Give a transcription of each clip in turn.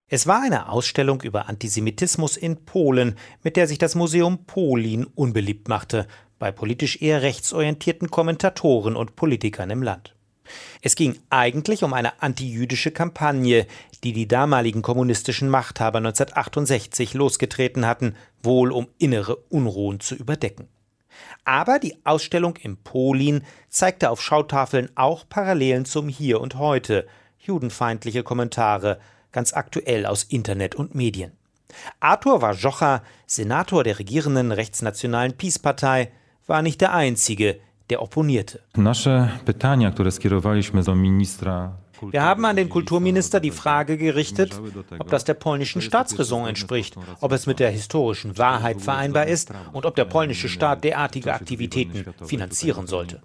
Es war eine Ausstellung über Antisemitismus in Polen, mit der sich das Museum Polin unbeliebt machte, bei politisch eher rechtsorientierten Kommentatoren und Politikern im Land. Es ging eigentlich um eine antijüdische Kampagne, die die damaligen kommunistischen Machthaber 1968 losgetreten hatten, wohl um innere Unruhen zu überdecken. Aber die Ausstellung im Polin zeigte auf Schautafeln auch Parallelen zum Hier und Heute, judenfeindliche Kommentare, ganz aktuell aus Internet und Medien. Artur Warjocha, Senator der regierenden rechtsnationalen PiS-Partei, war nicht der Einzige, der opponierte. Wir haben an den Kulturminister die Frage gerichtet, ob das der polnischen Staatsräson entspricht, ob es mit der historischen Wahrheit vereinbar ist und ob der polnische Staat derartige Aktivitäten finanzieren sollte.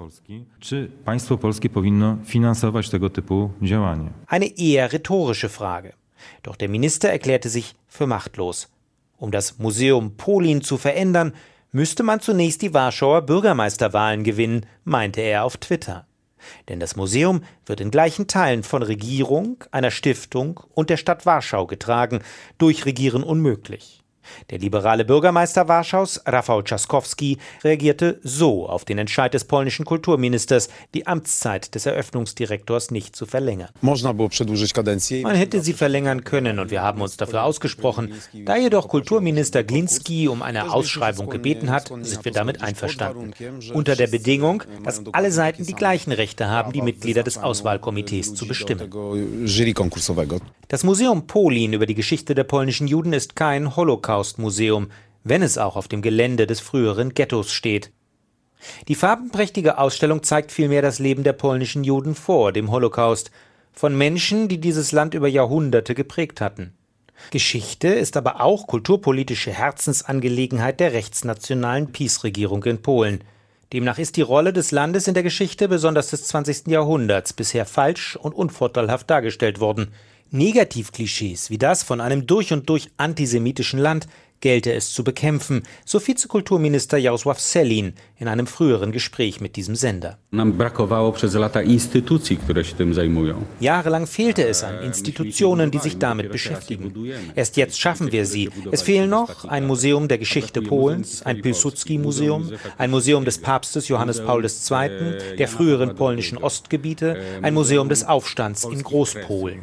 Eine eher rhetorische Frage. Doch der Minister erklärte sich für machtlos. Um das Museum Polin zu verändern, müsste man zunächst die Warschauer Bürgermeisterwahlen gewinnen, meinte er auf Twitter. Denn das Museum wird in gleichen Teilen von Regierung, einer Stiftung und der Stadt Warschau getragen. Durchregieren unmöglich. Der liberale Bürgermeister Warschaus, Rafał Trzaskowski, reagierte so auf den Entscheid des polnischen Kulturministers, die Amtszeit des Eröffnungsdirektors nicht zu verlängern. Man hätte sie verlängern können und wir haben uns dafür ausgesprochen. Da jedoch Kulturminister Glinski um eine Ausschreibung gebeten hat, sind wir damit einverstanden. Unter der Bedingung, dass alle Seiten die gleichen Rechte haben, die Mitglieder des Auswahlkomitees zu bestimmen. Das Museum Polin über die Geschichte der polnischen Juden ist kein Holocaust-Museum, wenn es auch auf dem Gelände des früheren Ghettos steht. Die farbenprächtige Ausstellung zeigt vielmehr das Leben der polnischen Juden vor dem Holocaust, von Menschen, die dieses Land über Jahrhunderte geprägt hatten. Geschichte ist aber auch kulturpolitische Herzensangelegenheit der rechtsnationalen PiS-Regierung in Polen. Demnach ist die Rolle des Landes in der Geschichte, besonders des 20. Jahrhunderts, bisher falsch und unvorteilhaft dargestellt worden. Negativklischees wie das von einem durch und durch antisemitischen Land gelte es zu bekämpfen, so Vizekulturminister Jarosław Sellin in einem früheren Gespräch mit diesem Sender. Jahrelang fehlte es an Institutionen, die sich damit beschäftigen. Erst jetzt schaffen wir sie. Es fehlen noch ein Museum der Geschichte Polens, ein Pilsudski-Museum, ein Museum des Papstes Johannes Paul II., der früheren polnischen Ostgebiete, ein Museum des Aufstands in Großpolen.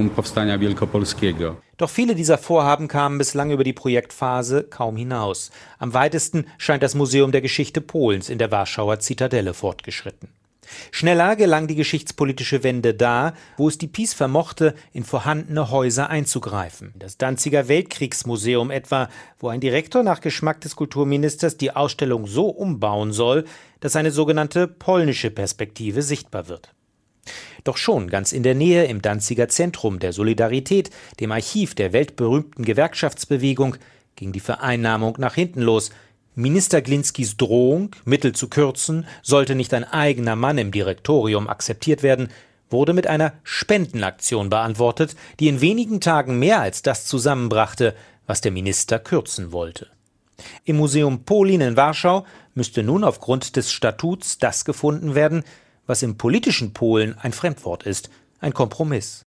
Doch viele dieser Vorhaben kamen bislang über die Projektphase kaum hinaus. Am weitesten scheint das Museum der Geschichte Polens in der Warschauer Zitadelle fortgeschritten. Schneller gelang die geschichtspolitische Wende da, wo es die PiS vermochte, in vorhandene Häuser einzugreifen. Das Danziger Weltkriegsmuseum etwa, wo ein Direktor nach Geschmack des Kulturministers die Ausstellung so umbauen soll, dass eine sogenannte polnische Perspektive sichtbar wird. Doch schon ganz in der Nähe im Danziger Zentrum der Solidarität, dem Archiv der weltberühmten Gewerkschaftsbewegung, ging die Vereinnahmung nach hinten los. Minister Glinskis Drohung, Mittel zu kürzen, sollte nicht ein eigener Mann im Direktorium akzeptiert werden, wurde mit einer Spendenaktion beantwortet, die in wenigen Tagen mehr als das zusammenbrachte, was der Minister kürzen wollte. Im Museum Polin in Warschau müsste nun aufgrund des Statuts das gefunden werden, was im politischen Polen ein Fremdwort ist, ein Kompromiss.